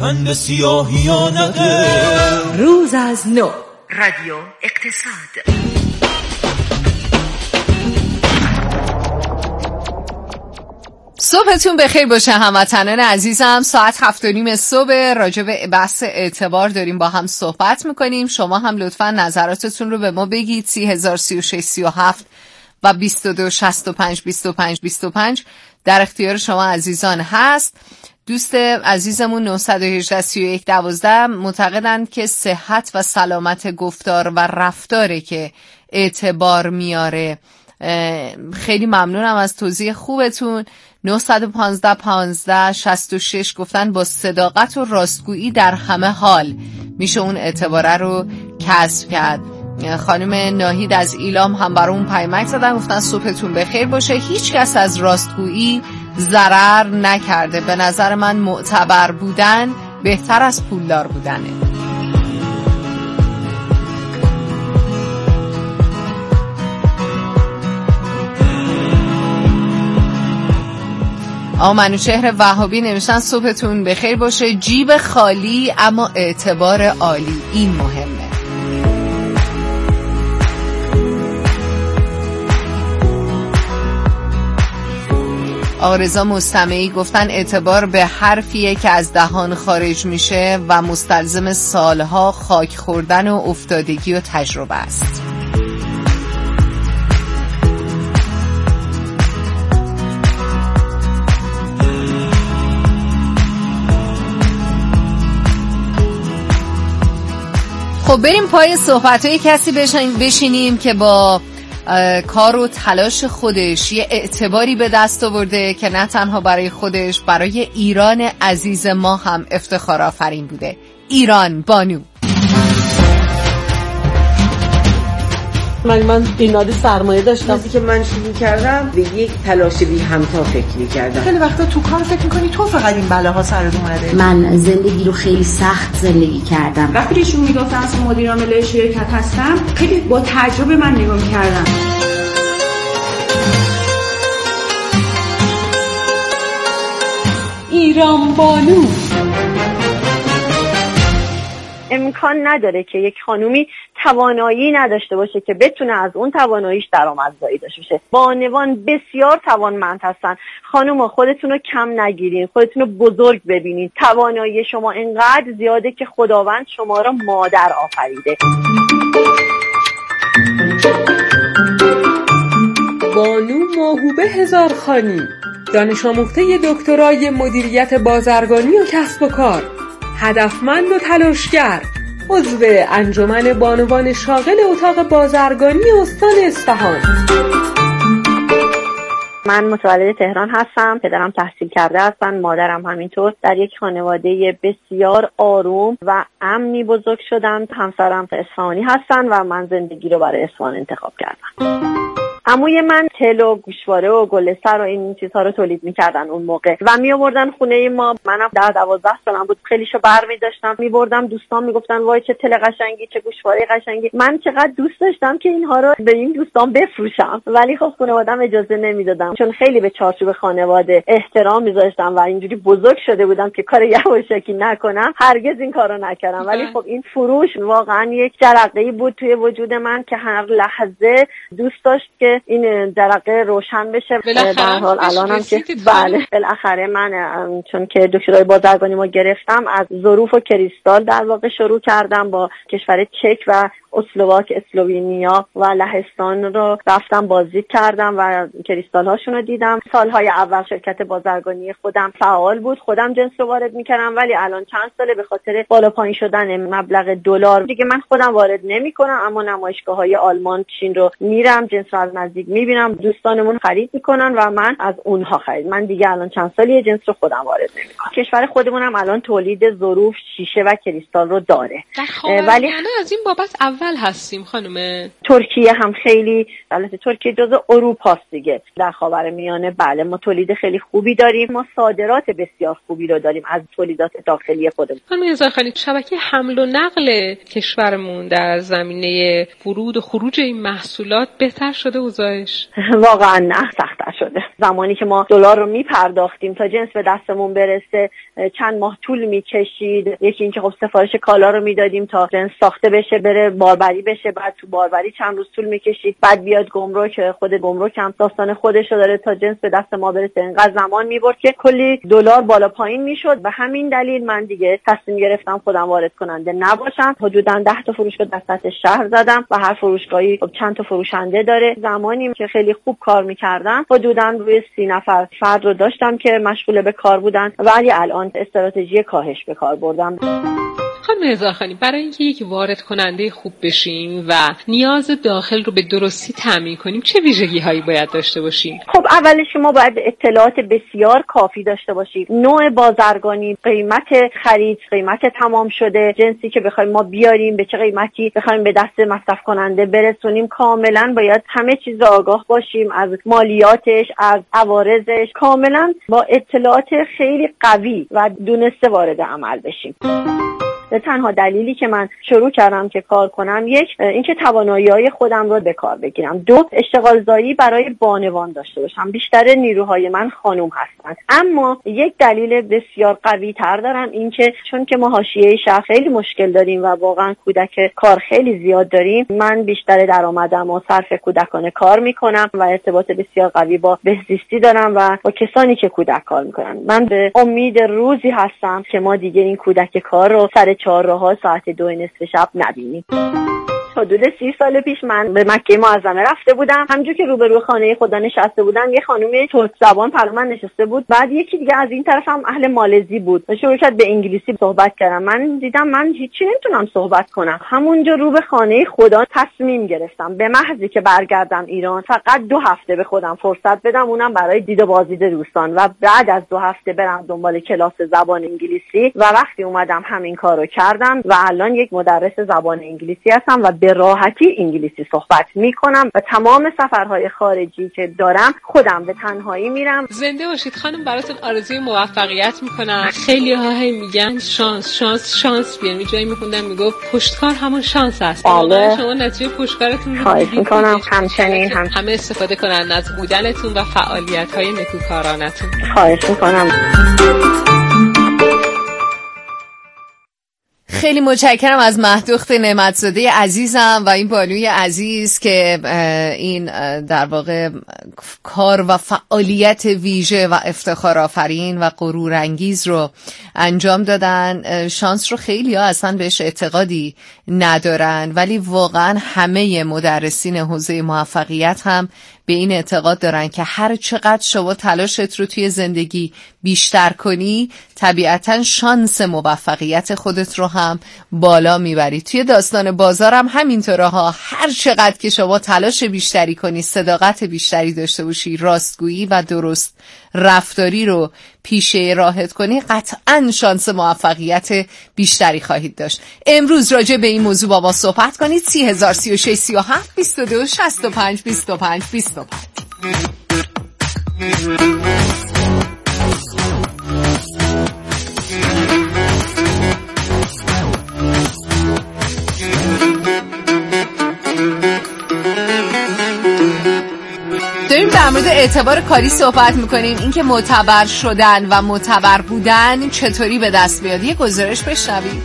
تن به سیاهی ها نده. روز از نو، رادیو اقتصاد. صبحتون بخیر باشه هموطنان عزیزم. ساعت 7:30 صبح راجع به بحث اعتبار داریم با هم صحبت میکنیم. شما هم لطفا نظراتتون رو به ما بگید. 30,3637 و 2265 در اختیار شما عزیزان هست. دوست عزیزمون 918-3112 معتقدند که صحت و سلامت گفتار و رفتاره که اعتبار میاره. خیلی ممنونم از توضیح خوبتون. 915-15-66 گفتن با صداقت و راستگویی در همه حال میشه اون اعتباره رو کسب کرد. خانم ناهید از ایلام هم برامون پیامک زدن، گفتن صبحتون بخیر باشه. هیچ کس از راستگویی ضرر نکرده. به نظر من معتبر بودن بهتر از پولدار بودنه. منوچهر وهابی نوشتن صبحتون بخیر باشه. جیب خالی اما اعتبار عالی، این مهمه. آقا رضا مستمعی گفتن اعتبار به حرفیه که از دهان خارج میشه و مستلزم سالها خاک خوردن و افتادگی و تجربه است. خب بریم پای صحبت‌های کسی بشینیم که با کار و تلاش خودش یه اعتباری به دست آورده که نه تنها برای خودش، برای ایران عزیز ما هم افتخار آفرین بوده. ایران بانو. من ایراد سرمایه داشتم. وقتی که من شروع کردم به یک تلاش بی همتا فکر می‌کردم. خیلی وقتا تو کار فکر می‌کنی تو فقط این بلاها سرت اومده. من زندگی رو خیلی سخت زندگی کردم. وقتی ایشون میگفتن از مدیر عامل شرکت هستم، خیلی با تجربه من نگاه کردم. ایران بانو. امکان نداره که یک خانومی توانایی نداشته باشه که بتونه از اون تواناییش درآمدزایی داشته باشه. بانوان بسیار توانمند هستن. خانوما خودتون رو کم نگیرین، خودتون رو بزرگ ببینین. توانایی شما اینقدر زیاده که خداوند شما را مادر آفریده. بانو موهوبه هزارخانی، دانش آموخته دکترای مدیریت بازرگانی و کسب و کار، هدفمند و تلاشگر، عضو انجمن بانوان شاغل اتاق بازرگانی استان اصفهان. من متولد تهران هستم. پدرم تحصیل کرده هستن، مادرم همینطور. در یک خانواده بسیار آروم و امنی بزرگ شدم. همسرم اصفهانی هستن و من زندگی رو برای اصفهان انتخاب کردم. عموی من تل و گوشواره و گلستر و این چیزها رو تولید می‌کردن اون موقع و می‌آوردن خونه ما. منم 12 سالم بود، خیلیشو برمی‌داشتم می‌بردم. دوستان میگفتن وای چه تل قشنگی، چه گوشواره قشنگی. من چقدر دوست داشتم که اینها رو به این دوستان بفروشم، ولی خب خانواده‌ام اجازه نمیدادم، چون خیلی به چارچوب خانواده احترام می‌ذاشتم و اینجوری بزرگ شده بودم که کار یواشکی نکنم. هرگز این کارو نکردم، ولی خب این فروش واقعا یک جرقه‌ای بود توی وجود من که هر لحظه دوست داشت که این جرقه روشن بشه. در حال الانم که بله بالاخره من چون که دکترای بازرگانی ما گرفتم، از ظروف و کریستال در واقع شروع کردم. با کشور چک و اسلواک، اسلوونیا و لهستان رو رفتم بازدید کردم و کریستال هاشون رو دیدم. سالهای اول شرکت بازرگانی خودم فعال بود، خودم جنس رو وارد میکردم، ولی الان چند ساله به خاطر بالا پایین شدن مبلغ دلار دیگه من خودم وارد نمیکنم، اما نمایشگاه‌های آلمان، چین رو میرم، جنس رو از نزدیک میبینم. دوستانمون خرید میکنن و من از اونها خرید. من دیگه الان چند سالیه جنس رو خودم وارد نمیکنم. کشور خودمون هم الان تولید ظروف، شیشه و کریستال رو داره، ولی از این بابت اول اول هستیم خانم. ترکیه هم خیلی، البته ترکیه جزو اروپاست دیگه، در خاورمیانه بله ما تولید خیلی خوبی داریم، ما صادرات بسیار خوبی رو داریم از تولیدات داخلی خودمون. خانم هزارخانی، شبکه حمل و نقل کشورمون در زمینه ورود و خروج این محصولات بهتر شده اوضاعش؟ واقعا نه، سخت‌تر شده. زمانی که ما دلار رو میپرداختیم تا جنس به دستمون برسه چند ماه طول میکشید. یکی اینکه خب سفارش کالا رو میدادیم تا جنس ساخته بشه بره باربری بشه، بعد تو باربری چند روز طول میکشید، بعد بیاد گمرک، خود گمرک هم داستان خودش رو داره تا جنس به دست ما برسه. اینقدر زمان میبرد که کلی دلار بالا پایین میشد. به همین دلیل من دیگه تصمیم گرفتم خودم وارد کننده نباشم. حدوداً 10 تا فروشگاه در سطح شهر زدم و هر فروشگاهی خب چند تا فروشنده داره. زمانی که خیلی خوب کار میکردم حدوداً روی 30 نفر فرد رو داشتم که مشغول به کار بودن، ولی الان استراتژی کاهش به کار بردم. خانم هزارخانی، برای اینکه یک وارد کننده خوب بشیم و نیاز داخل رو به درستی تامین کنیم چه ویژگی هایی باید داشته باشیم؟ خب اولش ما باید اطلاعات بسیار کافی داشته باشیم. نوع بازرگانی، قیمت خرید، قیمت تمام شده، جنسی که بخوایم ما بیاریم به چه قیمتی بخوایم به دست مصرف کننده برسونیم، کاملا باید همه چیز آگاه باشیم، از مالیاتش، از عوارضش، کاملا با اطلاعات خیلی قوی و دونسته وارد عمل بشیم. تنها دلیلی که من شروع کردم که کار کنم، یک اینکه توانایی‌های خودم رو به کار بگیرم، دو اشتغال زایی برای بانوان داشته باشم. بیشتر نیروهای من خانم هستن، اما یک دلیل بسیار قوی تر دارم، اینکه چون که ما حاشیه شهر خیلی مشکل داریم و واقعا کودک کار خیلی زیاد داریم، من بیشتر درآمدم و صرف کودکانه کار میکنم و ارتباط بسیار قوی با بهزیستی دارم و با کسانی که کودک کار میکنن. من به امید روزی هستم که ما دیگه این کودک کار رو سر چهارراه ساعت 2:30 شب نبینیم. حدود 30 سال پیش من به مکه معظمه رفته بودم. همونجور که روبرو خانه خدا نشسته بودم، یه خانم ترک زبان پلو من نشسته بود. بعد یکی دیگه از این طرف هم اهل مالزی بود. شروع کرد به انگلیسی صحبت کردن. من دیدم من هیچی نمیتونم صحبت کنم. همونجا رو به خانه خدا تصمیم گرفتم به محضی که برگردم ایران فقط 2 هفته به خودم فرصت بدم، اونم برای دید و بازدید دوستان، و بعد از 2 هفته برم دنبال کلاس زبان انگلیسی. و وقتی اومدم همین کارو کردم و الان یک مدرس زبان انگلیسی هستم و به راحتی انگلیسی صحبت میکنم و تمام سفرهای خارجی که دارم خودم به تنهایی میرم. زنده باشید خانم، براتون آرزوی موفقیت میکنم. خیلی ها میگن شانس شانس شانس بیان، می جایی میخوندم میگفت پشتکار همون شانس هست. واقعا شما نتیجه پشتکارتون رو خواهش میکنم. همچنین همه استفاده کنن از بودنتون و فعالیت‌های نکوکارانتون. خواهش میکنم. خیلی متشکرم از مهدوخت نعمتزاده عزیزم و این بانوی عزیز که این در واقع کار و فعالیت ویژه و افتخار آفرین و غرور انگیز رو انجام دادن. شانس رو خیلی ها اصلا بهش اعتقادی ندارن، ولی واقعا همه مدرسین حوزه موفقیت هم به این اعتقاد دارن که هر چقدر شما تلاشت رو توی زندگی بیشتر کنی، طبیعتاً شانس موفقیت خودت رو هم بالا میبری. توی داستان بازارم همینطوره ها، هر چقدر که شما تلاش بیشتری کنی، صداقت بیشتری داشته باشی، راستگویی و درست رفتاری رو پیشه راحت کنی، قطعاً شانس موفقیت بیشتری خواهید داشت. امروز راجع به این موضوع با ما صحبت کنید. 30,036 37 22 65 25 25. داریم در مورد اعتبار کاری صحبت میکنیم، اینکه معتبر شدن و معتبر بودن چطوری به دست بیاد. یه گزارش بشنوید.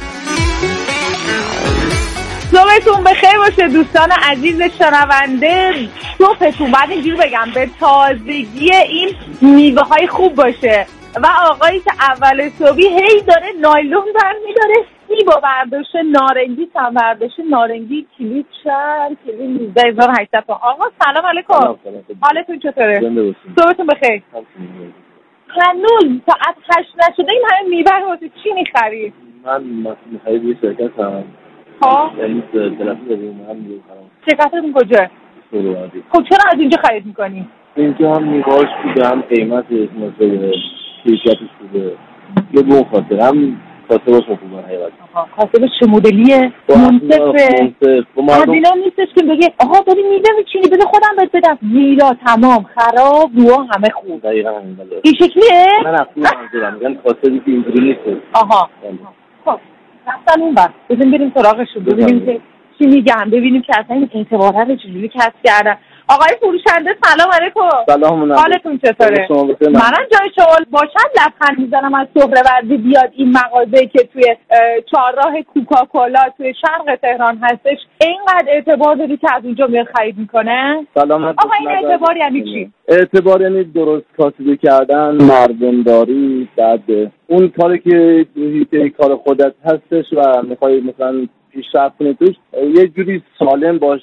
صبحتون بخیر باشه دوستان عزیز شنونده. صبحتون بعد اینجوری بگم به تازگی این میوه های خوب باشه و آقایی که اول صبحی هی داره نایلون برمی‌داره، سیبو برداشته، نارنگی هم برداشته، نارنگی کیلو چند کیلو 12800. آقا سلام علیکم، حالتون چطوره؟ صبحتون بخیر. هنوز ساعت 8 نشده این همه میوه رو چی می‌خری؟ من می‌خرید یه شرکت هم. یعنی دلتی داریم هم می‌خرم. شرکتتون کجاست؟ سولوادی. خب چرا از اینجا خرید می‌کنی؟ اینجا هم میوه‌اش خوبه، هم قیمتش مثلا کیفیتش خوبه. یه بون خاطر هم کاسبش خوبه حقیقت. کاسبش چه مدلیه؟ منصفه. اینا نیستش که بگه آها داری میوه میچینی بده خودم بهت بدم. میلا تمام خراب روها همه خوب. دقیقاً همین. این شکلیه؟ من اصلا منظورم میگن کاسبی که اینجوری نیست. آها. خب رفتن اون بس. بریم سراغشون ببینیم که چی میگن، ببینیم که اصلا این اعتباره رو چجوری کسب کردن. آقای فروشنده سلام علیکم. سلام. حالتون چطوره؟ منم جای شما باشم لبخند میزنم از سهروردی بیاد این مغازه که توی چهارراه کوکاکولا توی شرق تهران هستش اینقدر اعتبار داری که از اونجا میاد خرید میکنه. سلامت. آقا این اعتبار یعنی چی؟ اعتبار یعنی درست کاسبی کردن، مردمداری، بعد اون کاری که حیطه کار خودت هستش و میخوای مثلا پیشرفت کنی توش یه جوری سالم باش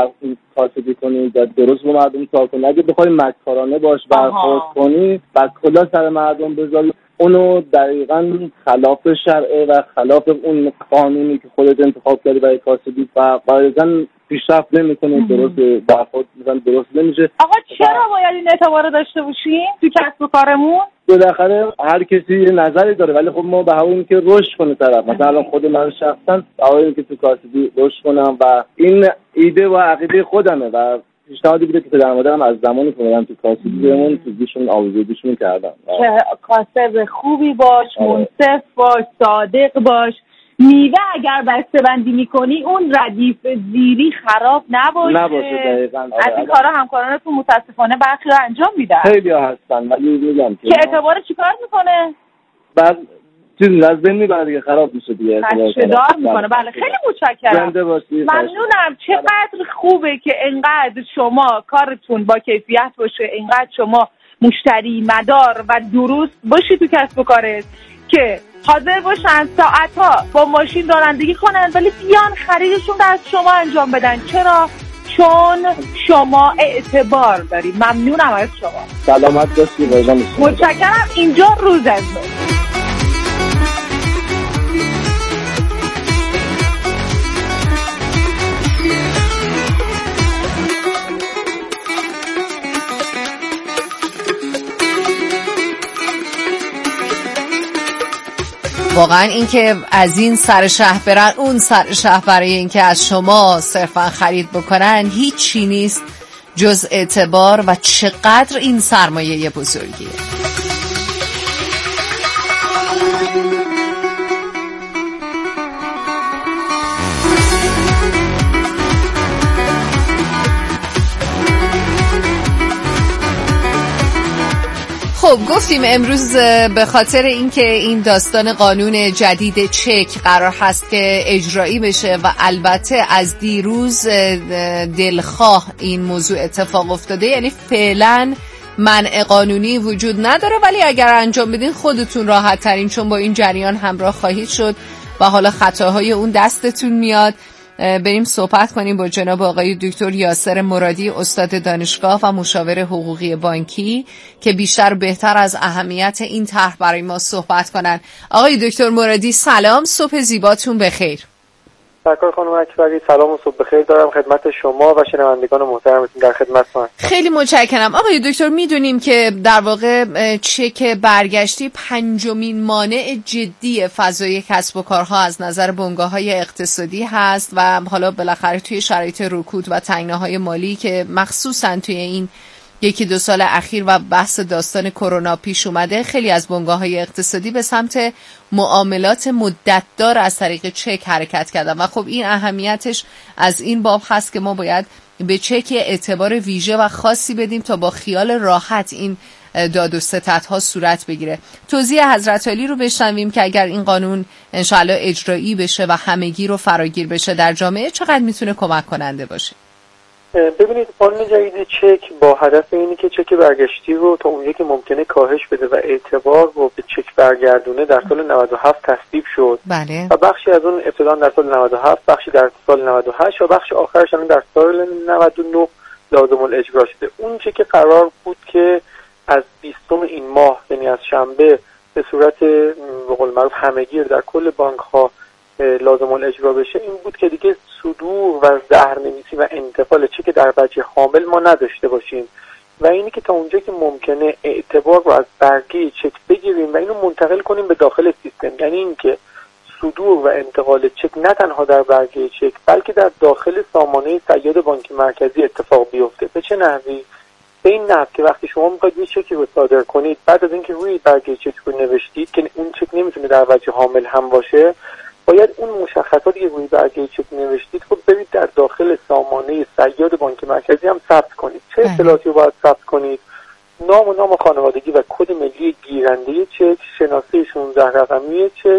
کاسبی کنی و درست با مردم کار کنی. اگه بخوای مکارانه باش برخورد کنی و کلا سر مردم بذاری اونو دقیقاً خلاف شرعه و خلاف اون قانونی که خودت انتخاب کردی برای کاسبی و برای پیشرفت نمی‌کنی، درست برخورد مثلا درست نمیشه. آقا چرا باید این اعتبار داشته باشیم تو کسب و کارمون؟ بالاخره هر کسی یه نظری داره ولی خب ما به هوای اینکه رشد کنه طرف، مثلا الان خود من شخصا به هوای اینکه تو کاسبی رشد کنم و این ایده و عقیده خودمه و پیشنهادی بوده که پدر مادرم از زمانی که اومدم تو کاسبی بهمون تو گوششون آویزونیشون کردن که کاسب خوبی باش، منصف باش، صادق باش. میوه اگر بسته‌بندی میکنی اون ردیف زیری خراب نباشه. دقیقاً. از این کارا همکارانتون متاسفانه برخی رو انجام میدن. خیلی ها هستن ولی میگم که اعتبار چیکار میکنه؟ بعد چیز نزدن میبره دیگه، خراب میشه دیگه، خدشه‌دار میکنه. بله خیلی متشکرم. ممنونم. چقدر خوبه که انقدر شما کارتون با کیفیت باشه، انقدر شما مشتری مدار و درست باشی تو کسب و کارت که حاضر باشن ساعتها با ماشین رانندگی کنن ولی بیان خریدشون رو از شما انجام بدن. چرا؟ چون شما اعتبار داری. ممنونم از شما. سلامت باشی. متشکرم. اینجا روز از نو. واقعا این که از این سر شهر برن اون سر شهر برای این که از شما صرفا خرید بکنن هیچی نیست جز اعتبار و چقدر این سرمایه بزرگیه. خب گفتیم امروز به خاطر اینکه این داستان قانون جدید چک قرار هست که اجرایی بشه و البته از دیروز دلخواه این موضوع اتفاق افتاده، یعنی فعلا منع قانونی وجود نداره ولی اگر انجام بدین خودتون راحت ترین، چون با این جریان همراه خواهید شد و حالا خطاهای اون دستتون میاد. بریم صحبت کنیم با جناب آقای دکتر یاسر مرادی، استاد دانشگاه و مشاور حقوقی بانکی که بیشتر و بهتر از اهمیت این طرح برای ما صحبت کنن. آقای دکتر مرادی سلام، صبح زیباتون بخیر. سرکار خانم اکبری سلام و صبح بخیر دارم خدمت شما و شنوندگان محترمتون در خدمتتون. خیلی متشکرم. آقای دکتر میدونیم که در واقع چک برگشتی پنجمین مانع جدی فضای کسب و کارها از نظر بنگاه‌های اقتصادی هست و حالا بالاخره توی شرایط رکود و تنگناهای مالی که مخصوصا توی این یکی دو سال اخیر و بحث داستان کرونا پیش اومده، خیلی از بنگاه‌های اقتصادی به سمت معاملات مدت‌دار از طریق چک حرکت کردن و خب این اهمیتش از این باب هست که ما باید به چک اعتبار ویژه و خاصی بدیم تا با خیال راحت این داد و ستدها صورت بگیره. توضیح حضرت علی رو بشنویم که اگر این قانون انشاءالله اجرایی بشه و همگی رو فراگیر بشه در جامعه چقدر میتونه کمک کننده باشه. ببینید قانون جدید چک با هدف اینه که چک برگشتی رو تا اونجایی که ممکنه کاهش بده و اعتبار رو به چک برگردونه در سال 97 تصویب شد. بله. و بخشی از اون ابتدا در سال 97، بخشی در سال 98 و بخش آخرش هم در سال 99 لازم الاجرا شده. اون چه که قرار بود که از 20 این ماه یعنی از شنبه به صورت به قول معروف همگیر در کل بانک‌ها لازم الاجرا بشه این بود که دیگه صدور و زهرنویسی و انتقال چک در وجه حامل ما نداشته باشیم و اینی که تا اونجا که ممکنه اعتبار رو از برگه چک بگیریم و اینو منتقل کنیم به داخل سیستم. یعنی این که صدور و انتقال چک نه تنها در برگه چک بلکه در داخل سامانه صیاد بانک مرکزی اتفاق بیفته. به چه نحوی؟ به این نحو که وقتی شما میخواید یه چکی رو صادر کنید، بعد از اینکه روی برگه چک رو نوشتید که اون چک نمیتونه در وجه حامل هم باشه، باید اون مشخصاتی که روی برگه چک نوشتید رو برید در داخل سامانه صیاد بانک مرکزی هم ثبت کنید. چه اطلاعاتی رو باید ثبت کنید؟ نام خانوادگی و کد ملی گیرنده چک، شناسه 16 رقمی چک،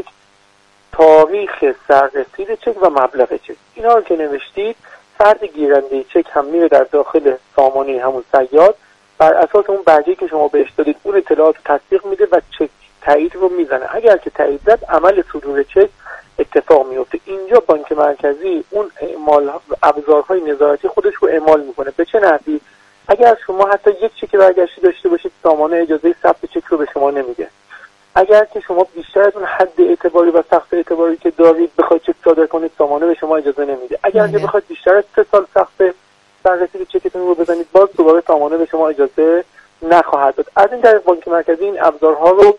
تاریخ سررسید چک و مبلغ چک. اینا رو که نوشتید، فرد گیرنده چک هم میره در داخل سامانه همون صیاد، بر اساس اون برگه‌ای که شما بهش دادید اون اطلاعات رو تصدیق میده و چک تایید رو میزنه. اگر که تایید زد، عمل صدور چک اتفاق میفته. اینجا بانک مرکزی اون اعمال ابزارهای نظارتی خودش رو اعمال میکنه. به چه نحوی؟ اگر شما حتی یک چک برگشتی داشته باشید، سامانه اجازه ثبت چک رو به شما نمیده. اگر که شما بیشتر از اون حد اعتباری و سقف اعتباری که دارید بخواید چک صادر کنید، سامانه به شما اجازه نمیده. اگر که بخواید بیشتر از 3 سال سقف سررسید چکتون رو بزنید، باز دوباره سامانه به شما اجازه نخواهد داد. از این طریق بانک مرکزی این ابزارها رو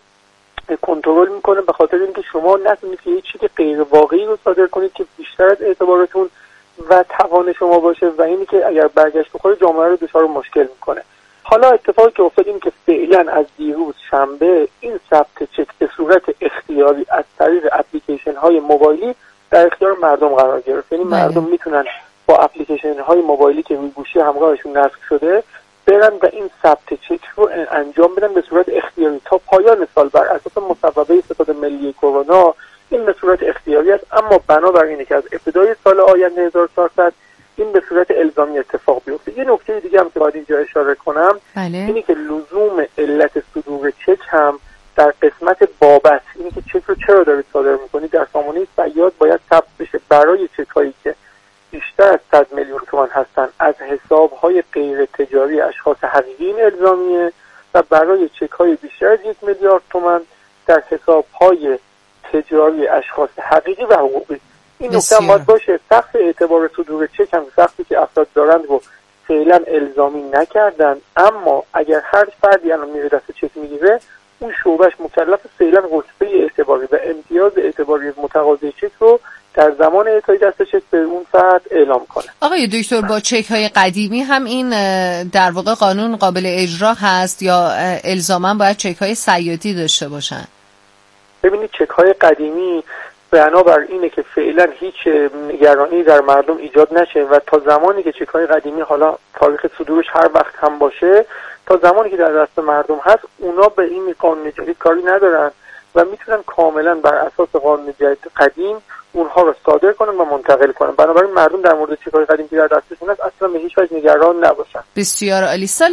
کنترل میکنه، به خاطر اینکه شما نتونید که هیچ چیز غیر واقعی رو صادر کنید که بیشتر از اعتبارتون و توان شما باشه و اینی که اگر برگشت بخوره جامعه رو دچار مشکل میکنه. حالا اتفاقی که افتاد این که فعلا از دیروز شنبه این ثبت چک به صورت اختیاری از طریق اپلیکیشن های موبایلی در اختیار مردم قرار گرفت. یعنی مردم میتونن با اپلیکیشن های موبایلی که روی گوشی همراهشون نصب شده برن و این ثبت چک رو انجام بدن به صورت اختیاری تا پایان سال. بر اساس مصوبه ستاد ملی کرونا این به صورت اختیاری است، اما بنابر اینه که از ابتدای سال آینده 1400 این به صورت الزامی اتفاق بیفته. یه نکته دیگه هم که باید اینجا اشاره کنم اینی که لزوم علت صدور چک هم در قسمت بابت، اینی که چک رو چرا دارید صادر میکنید، در سامانه صیاد باید ثبت بشه. برای چک هایی که بیشتر از 100 میلیون تومان هستن از حساب‌های غیر تجاری اشخاص حقیقی این الزامیه و برای چک های بیشتر از 1 میلیارد تومان در حساب‌های تجاری اشخاص حقیقی و حقوقی. این نکته هم باید باشه. سقف اعتبار صدور چک هم سقفی که افراد دارند رو فعلا الزامی نکردن، اما اگر هر فردی الان میره دست چک میگیره، اون شعبهش مکلف فعلا رتبه اعتباری و امتیاز اعتباری متقاضی چک رو در زمان اعطای دست چک به اون فرد اعلام کنه. آقای دکتر، با چک های قدیمی هم این در واقع قانون قابل اجرا هست یا الزاما باید چک های صیادی داشته باشن؟ ببینید، چک های قدیمی بنابر اینه که فعلا هیچ نگرانی در مردم ایجاد نشه و تا زمانی که چک های قدیمی، حالا تاریخ صدورش هر وقت هم باشه، تا زمانی که در دست مردم هست، اونا به این قانون جدید کاری ندارن و میتونن کاملا بر اساس قانون جدید قدیم اونها رو صادر کنن و منتقل کنن. بنابراین مردم در مورد چک‌های قدیمی که در دستشون هست اصلا به هیچ وجه نگران نباشن. بسیار عالی. سال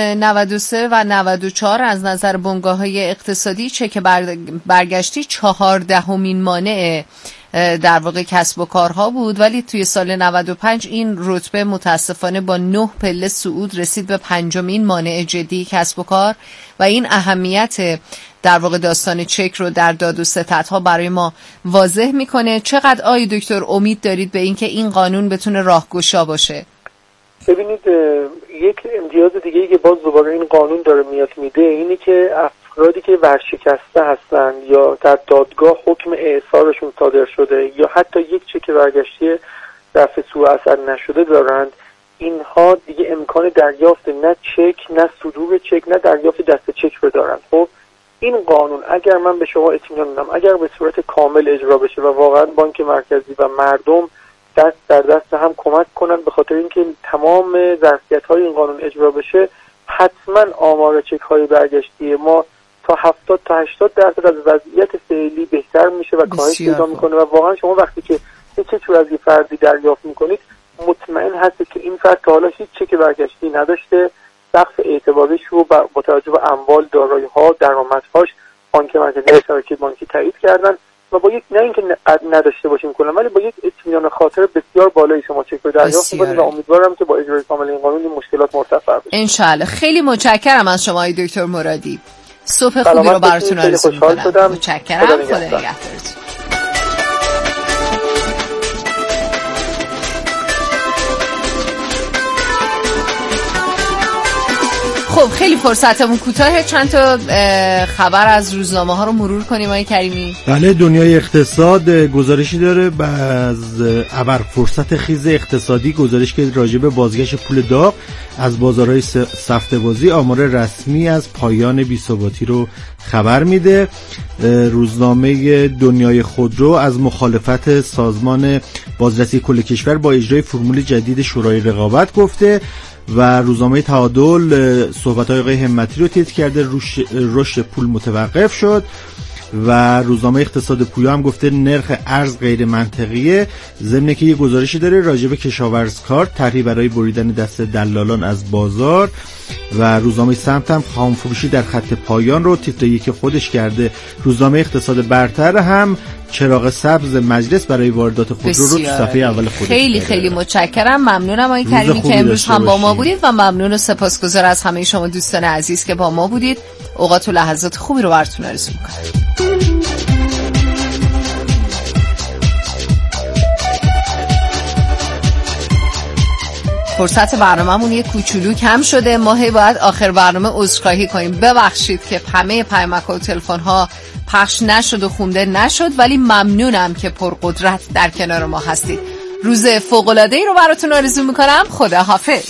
93 و 94 از نظر بنگاه‌های اقتصادی چک برگشتی 14مین مانع در واقع کسب و کارها بود، ولی توی سال 95 این رتبه متاسفانه با 9 پله صعود رسید به 5مین مانع جدی کسب و کار و این اهمیت در واقع داستان چک رو در داد و ستدها برای ما واضح میکنه. چقدر آقای دکتر امید دارید به اینکه این قانون بتونه راهگشا باشه؟ ببینید، یک امتیاز دیگه‌ای که باز دوباره این قانون داره میاد میده اینه که افرادی که ورشکسته هستن یا در دادگاه حکم اعصارشون صادر شده یا حتی یک چک برگشتی رفع سوء اثر نشده دارند، اینها دیگه امکان دریافت نه چک، نه صدور چک، نه دریافت دست چک رو دارند. خب این قانون اگر من به شما اطمینان بدم، اگر به صورت کامل اجرا بشه و واقعا بانک مرکزی و مردم دست در دست هم کمک کنن، به خاطر اینکه تمام ظرفیت‌های این قانون اجرا بشه، حتما آمار چک‌های برگشتی ما تا 70 تا 80% از وضعیت فعلی بهتر میشه و کاهش پیدا میکنه و واقعا شما وقتی که یک چک رو از یه فردی دریافت میکنید مطمئن هستید که این فرد تا حالا هیچ چک برگشتی نداشته، سقف اعتباریش رو با توجه به اموال، دارایی‌ها، درآمدهاش بانک مرکزی شبکه بانکی تایید کردن و با یک، نه اینکه نداشته باشیم کلا، ولی با یک اطمینان خاطر بسیار بالایی شما چک رو دریافت می‌کنید و امیدوارم که با اجرای کامل این قانون این مشکلات مرتفع بشه ان شاءالله. خیلی متشکرم از شما آقای دکتر مرادی. صبح خوبی رو براتون آرزو می‌کنم. متشکرم. خدا نگهدارتون. خب خیلی فرصتمون کوتاهه، چند تا خبر از روزنامه ها رو مرور کنیم آقای کریمی؟ بله، دنیای اقتصاد گزارشی داره از ابرفرصت خیز اقتصادی، گزارش که راجع به بازگشت پول داغ از بازارهای سفته‌بازی آمار رسمی از پایان بی‌ثباتی رو خبر میده. روزنامه دنیای خودرو از مخالفت سازمان بازرسی کل کشور با اجرای فرمول جدید شورای رقابت گفته و روزنامه تعادل صحبت‌های آقای همتی رو تیتر کرده، رشد پول متوقف شد و روزنامه اقتصاد پویا هم گفته نرخ ارز غیر منطقیه، ضمن که یه گزارشی داره راجع به کشاورزکار، طرحی برای بریدن دست دلالان از بازار و روزنامه سمت هم خامفروشی در خط پایان رو تیتر یکی خودش کرده. روزنامه اقتصاد برتر هم چراغ سبز مجلس برای واردات خودرو رو تو صفحه اول خودش خیلی داره. خیلی متشکرم، ممنونم آقای کریمی که امروز هم با ما بودید و ممنون و سپاسگزار از همه شما دوستان عزیز که با ما بودید. اوقات و لحظات خوبی رو براتون آرزو می‌کنم. فرصت برنامه‌مون یه کوچولو کم شده، ما هی باید آخر برنامه عذرخواهی کنیم. ببخشید که همه پیامک‌ها و تلفن‌ها پخش نشد و خونده نشد، ولی ممنونم که پرقدرت در کنار ما هستید. روز فوق‌العاده‌ای رو براتون آرزو می‌کنم. خداحافظ.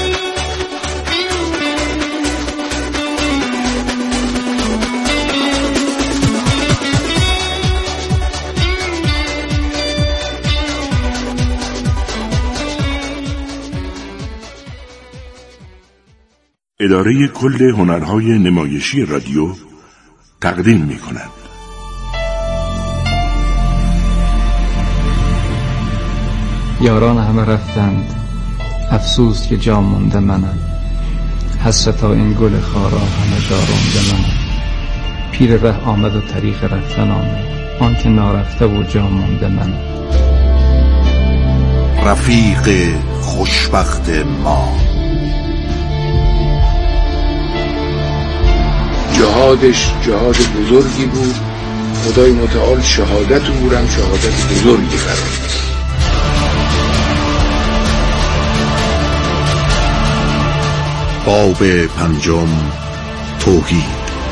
اداره کل هنرهای نمایشی رادیو تقدیم می‌کند. یاران همه رفتند، افسوس که جا مونده منم. حسرتا این گل خارا همه جا رونده منم. پیر ره آمد و طریق رفتن آمد، آن که نارفته و جا مونده منم. رفیق خوشبخت ما، جهادش جهاد بزرگی بود، خدای متعال شهادت او هم شهادت بزرگی قرار داد. باب پنجم، توحید.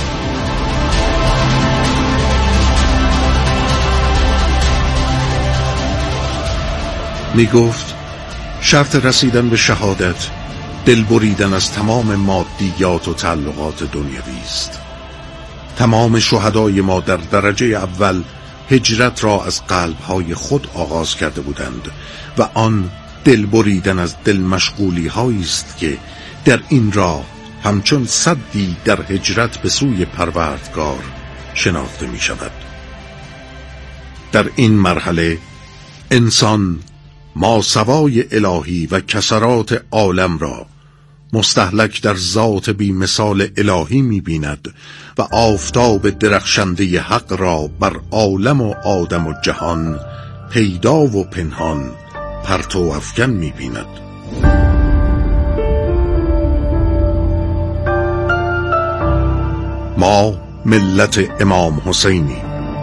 می گفت شرط رسیدن به شهادت دل بریدن از تمام مادیات و تعلقات دنیوی است. تمام شهدای ما در درجه اول هجرت را از قلب‌های خود آغاز کرده بودند و آن دل بریدن از دل مشغولی هایی است که در این راه همچون سدی در هجرت به سوی پروردگار شناخته می شود. در این مرحله انسان ماسوای الهی و کسرات عالم را مستهلک در ذات بی مثال الهی می بیند و آفتاب درخشنده حق را بر عالم و آدم و جهان پیدا و پنهان پرتو افکن می بیند. ما ملت امام حسینی،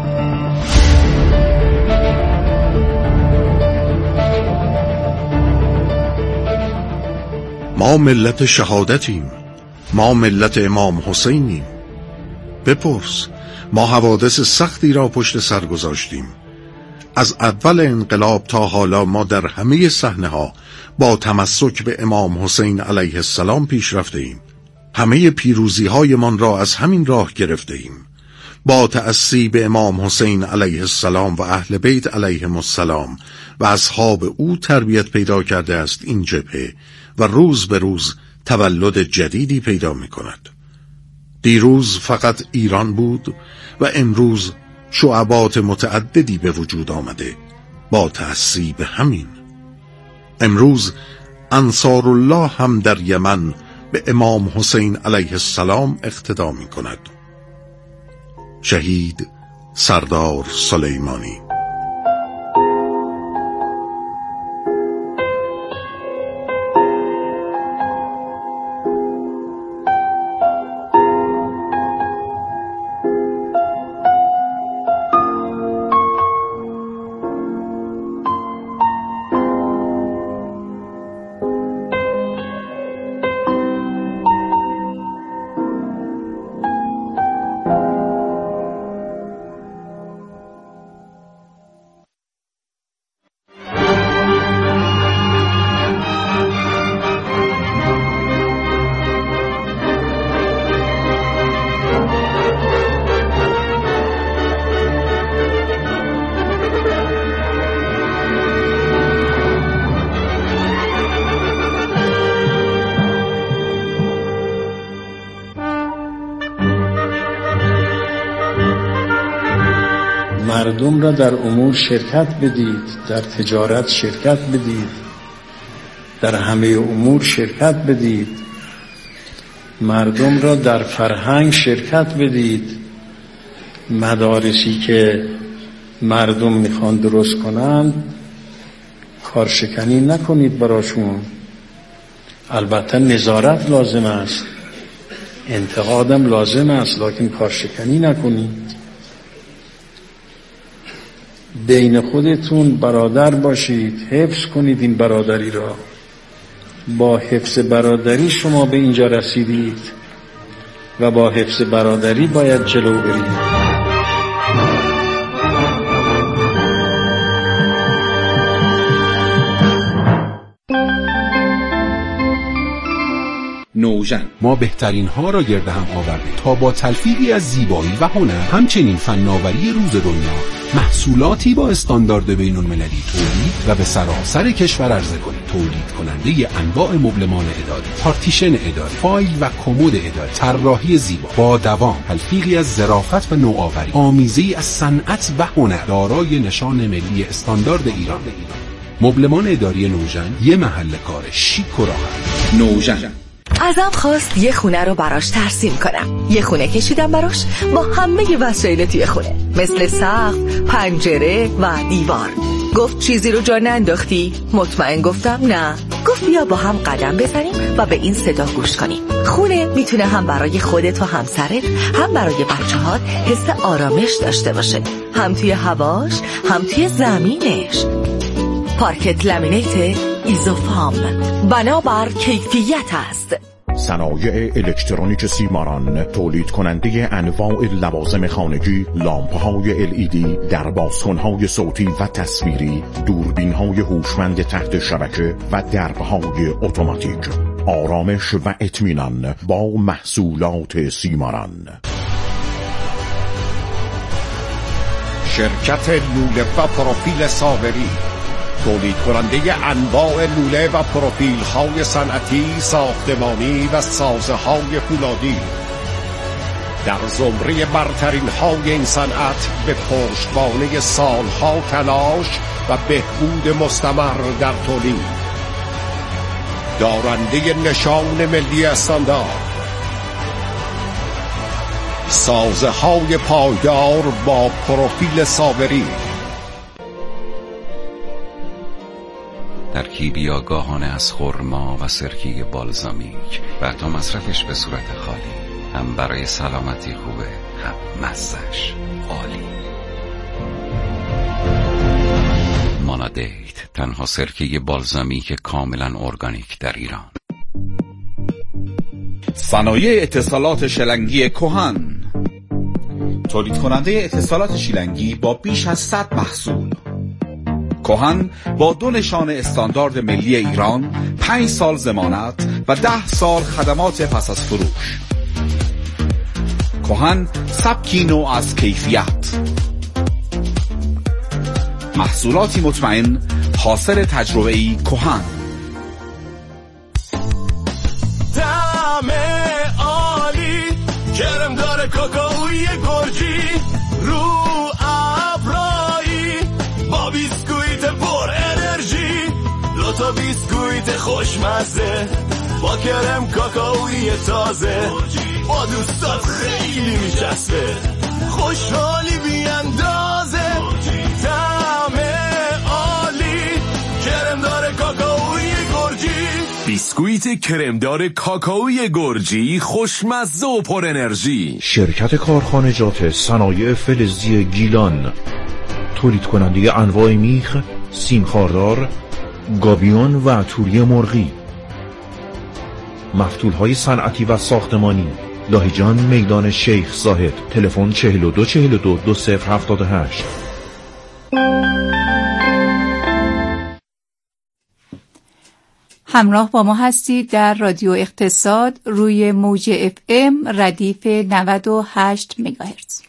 ما ملت شهادتیم، ما ملت امام حسینیم. بپرس، ما حوادث سختی را پشت سر گذاشتیم. از اول انقلاب تا حالا ما در همه صحنه‌ها با تمسک به امام حسین علیه السلام پیش رفته ایم. همه پیروزی‌های من را از همین راه گرفته ایم. با تأسی به امام حسین علیه السلام و اهل بیت علیهم السلام و اصحاب او تربیت پیدا کرده است این جبهه و روز به روز تولد جدیدی پیدا می کند. دیروز فقط ایران بود و امروز شعبات متعددی به وجود آمده با تأسی به همین. امروز انصار الله هم در یمن به امام حسین علیه السلام اقتدا می کند. شهید سردار سلیمانی. مردم را در امور شرکت بدید، در تجارت شرکت بدید، در همه امور شرکت بدید. مردم را در فرهنگ شرکت بدید. مدارسی که مردم میخوان درست کنند کارشکنی نکنید براشون. البته نظارت لازم است، انتقادم لازم است، لکن کارشکنی نکنید. بین خودتون برادر باشید، حفظ کنید این برادری را. با حفظ برادری شما به اینجا رسیدید و با حفظ برادری باید جلو برید. نوژن. ما بهترین ها را گرد هم آوردیم تا با تلفیقی از زیبایی و هنر همچنین فناوری روز دنیا محصولاتی با استاندارد بین‌المللی تولید و به سراسر کشور عرضه کنیم. تولید کننده انواع مبلمان اداری، پارتیشن اداری، فایل و کمد اداری، طراحی زیبا با دوام، تلفیقی از ظرافت و نوآوری، آمیزی از صنعت و هنر، دارای نشان ملی استاندارد ایران. مبلمان اداری نوژن یه محل کار شیک و راحت. نوژن. ازم خواست یه خونه رو براش ترسیم کنم. یه خونه کشیدم براش با همه وسایل توی خونه، مثل سقف، پنجره و دیوار. گفت چیزی رو جا ننداختی؟ مطمئن گفتم نه. گفت بیا با هم قدم بزنیم و به این صدا گوش کنیم. خونه میتونه هم برای خودت و همسرت، هم برای بچه‌هات حس آرامش داشته باشه، هم توی هواش، هم توی زمینش. پارکت لامینیت ایزوفام، بنابر کیفیت است. صنایع الکترونیک سیماران، تولید کننده انواع لوازم خانگی، لامپ‌های LED، دربازکن‌های صوتی و تصویری، دوربین‌های هوشمند تحت شبکه و درب‌های اتوماتیک. آرامش و اطمینان با محصولات سیماران. شرکت لوله و پروفیل صابری، تولید کننده انواع لوله و پروفیل های صنعتی، ساختمانی و سازه های فولادی، در زمره برترین های این صنعت به پشتوانه سالها تلاش و بهبود مستمر در تولید، دارنده نشان ملی استاندارد، سازه های پایدار با پروفیل صابری. ترکیبی آگاهانه از خرما و سرکه بالزامیک و حتی مصرفش به صورت خالی هم برای سلامتی خوبه، هم مزه‌اش عالی. مانادیت، تنها سرکه بالزامیک کاملا ارگانیک در ایران. صنایع اتصالات شلنگی کهن، تولید کننده اتصالات شیلنگی با بیش از 100 محصول. کهن با 2 نشان استاندارد ملی ایران، 5 سال ضمانت و 10 سال خدمات پس از فروش. کهن سبکی نوع از کیفیت، محصولاتی مطمئن، حاصل تجربه‌ای کهن. طعم عالی، کرم داره کاکائوی گرجی، رو ابرایی با بیسکویت پر انرژی، 2 تا بیسکویت خوشمزه با کرم کاکائوی تازه، با دوستات خیلی میچسبه، خوشحالی بیاندازه. طعم عالی، کرمدار کاکائوی گرجی، بیسکویت کرمدار کاکائوی گرجی، خوشمزه و پر انرژی. شرکت کارخانجات صنایع فلزی گیلان، تولید کننده انواع میخ، سیم خاردار، گابیون و توری مرغی. مفتولهای صنعتی و ساختمانی، لاهیجان، میدان شیخ زاهد. تلفن 42 42 2078. همراه با ما هستید در رادیو اقتصاد روی موج FM ردیف 98 مگاهرتز.